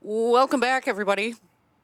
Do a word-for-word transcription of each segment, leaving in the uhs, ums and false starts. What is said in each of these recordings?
Welcome back, everybody.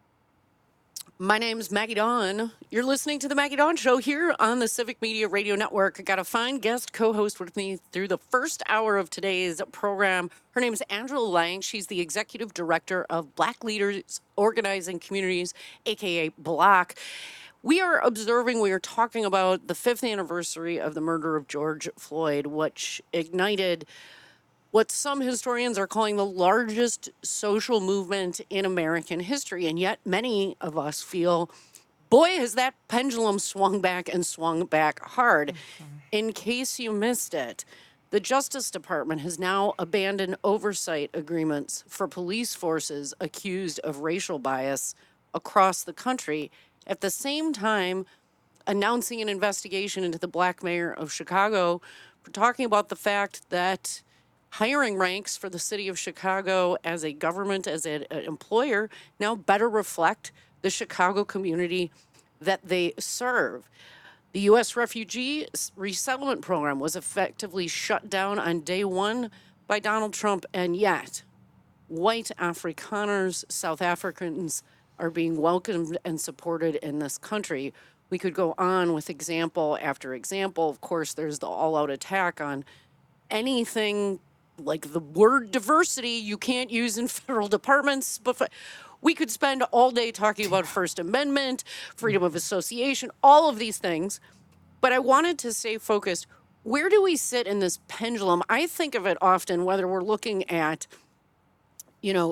My name's Maggie Dawn. You're listening to the Maggie Dawn Show here on the Civic Media Radio Network. I got a fine guest co-host with me through the first hour of today's program. Her name is Angela Lang. She's the executive director of Black Leaders Organizing Communities, aka BLOC. We are observing, we are talking about the fifth anniversary of the murder of George Floyd, which ignited what some historians are calling the largest social movement in American history. And yet, many of us feel, boy, has that pendulum swung back and swung back hard. In case you missed it, the Justice Department has now abandoned oversight agreements for police forces accused of racial bias across the country. At the same time, announcing an investigation into the black mayor of Chicago for talking about the fact that hiring ranks for the city of Chicago as a government, as an employer, now better reflect the Chicago community that they serve. The U S Refugee Resettlement Program was effectively shut down on day one by Donald Trump, and yet white Afrikaners, South Africans, are being welcomed and supported in this country. We could go on with example after example. Of course, there's the all out attack on anything like the word diversity you can't use in federal departments. But we could spend all day talking about First Amendment, freedom of association, all of these things. But I wanted to stay focused. Where do we sit in this pendulum? I think of it often, whether we're looking at, you know,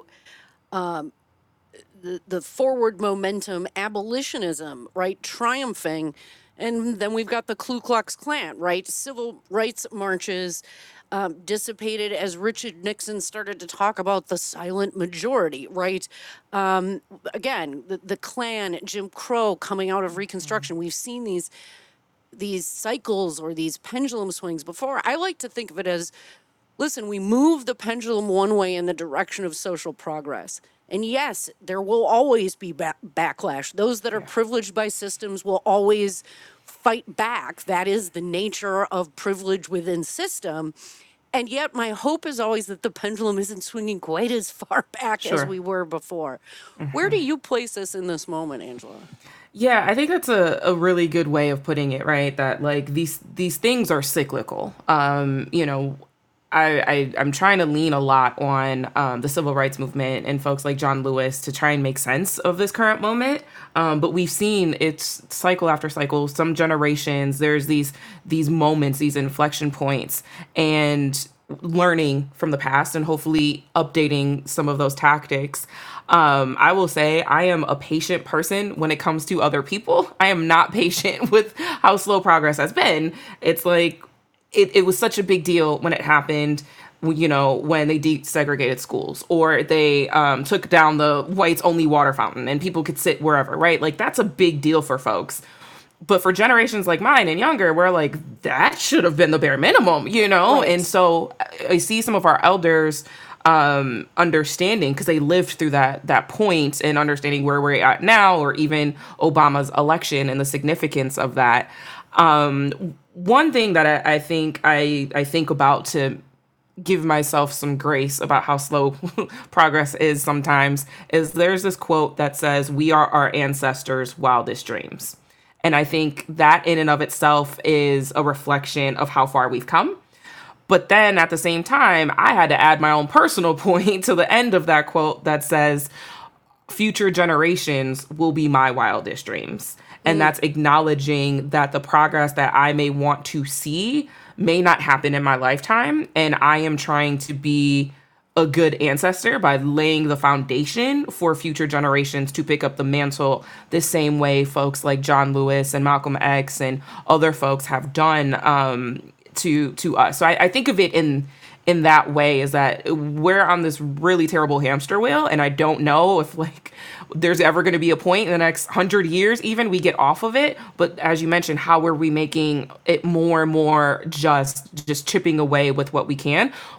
um, the, the forward momentum, abolitionism, right, triumphing. And then we've got the Ku Klux Klan, right? Civil rights marches um, dissipated as Richard Nixon started to talk about the silent majority, right? Um, again, the, the Klan, Jim Crow coming out of Reconstruction. We've seen these these cycles or these pendulum swings before. I like to think of it as, listen, we move the pendulum one way in the direction of social progress. And yes, there will always be ba- backlash. Those that are Yeah. privileged by systems will always fight back. That is the nature of privilege within system. And yet my hope is always that the pendulum isn't swinging quite as far back as Sure. we were before. Where do you place us in this moment, Angela? Yeah, I think that's a, a really good way of putting it, right? That like these these things are cyclical. Um, you know, I, I I'm trying to lean a lot on um, the civil rights movement and folks like John Lewis to try and make sense of this current moment. Um, but we've seen it's cycle after cycle. Some generations, there's these these moments, these inflection points, and learning from the past and hopefully updating some of those tactics. Um, I will say I am a patient person when it comes to other people. I am not patient with how slow progress has been. It's like it, it was such a big deal when it happened, you know, when they desegregated schools or they um, took down the whites only water fountain and people could sit wherever, right? Like that's a big deal for folks. But for generations like mine and younger, we're like, that should have been the bare minimum, you know? Right. And so I see some of our elders um, understanding because they lived through that that point and understanding where we're at now, or even Obama's election and the significance of that. Um, one thing that I, I think I, I think about to give myself some grace about how slow progress is sometimes is there's this quote that says, "We are our ancestors' wildest dreams." And I think that in and of itself is a reflection of how far we've come. But then at the same time, I had to add my own personal point to the end of that quote that says, future generations will be my wildest dreams. And that's acknowledging that the progress that I may want to see may not happen in my lifetime. And I am trying to be a good ancestor by laying the foundation for future generations to pick up the mantle the same way folks like John Lewis and Malcolm X and other folks have done um, to to us. So I, I think of it in in that way, is that we're on this really terrible hamster wheel, and I don't know if like there's ever going to be a point in the next hundred years even we get off of it. But as you mentioned, how are we making it more and more just just chipping away with what we can?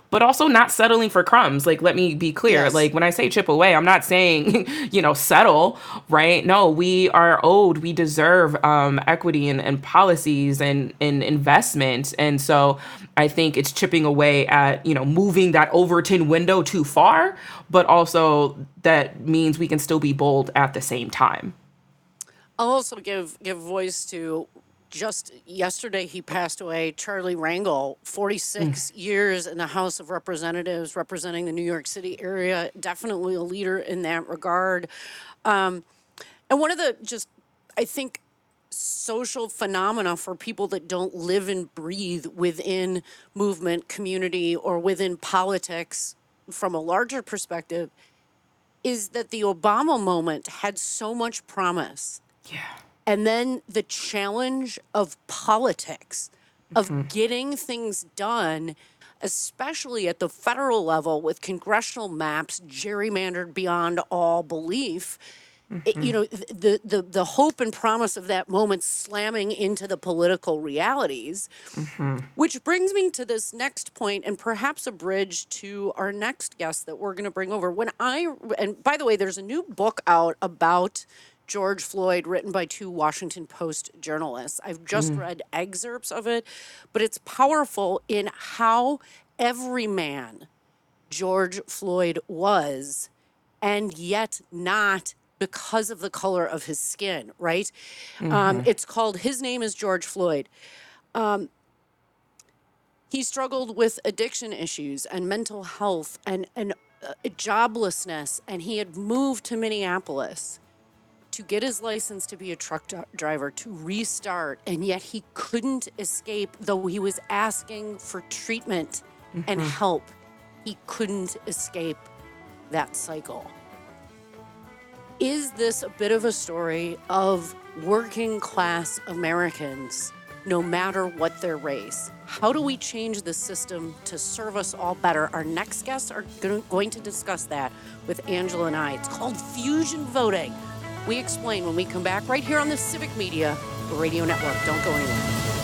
but also not settling for crumbs. Like, let me be clear. Yes. Like, when I say chip away, I'm not saying, you know, settle, right? No, we are owed, we deserve um, equity and, and policies and, and investment. And so I think it's chipping away at, you know, moving that Overton window too far, but also that means we can still be bold at the same time. I'll also give give voice to, just yesterday he passed away, Charlie Rangel, forty-six years in the House of Representatives representing the New York City area, definitely a leader in that regard. Um, and one of the just, I think, social phenomena for people that don't live and breathe within movement, community, or within politics from a larger perspective is that the Obama moment had so much promise. Yeah. And then the challenge of politics, of getting things done, especially at the federal level with congressional maps gerrymandered beyond all belief. It- you know, th- the, the the hope and promise of that moment slamming into the political realities, which brings me to this next point and perhaps a bridge to our next guest that we're going to bring over. When I, and by the way, there's a new book out about George Floyd written by two Washington Post journalists. I've just read excerpts of it, but it's powerful in how every man George Floyd was, and yet not because of the color of his skin, right? Um, it's called His Name is George Floyd. Um, he struggled with addiction issues and mental health and, and uh, joblessness, and he had moved to Minneapolis to get his license to be a truck dri- driver, to restart, and yet he couldn't escape, though he was asking for treatment and help. He couldn't escape that cycle. Is this a bit of a story of working class Americans, no matter what their race? How do we change the system to serve us all better? Our next guests are go- going to discuss that with Angela and I. It's called fusion voting. We explain when we come back right here on the Civic Media Radio Network. Don't go anywhere.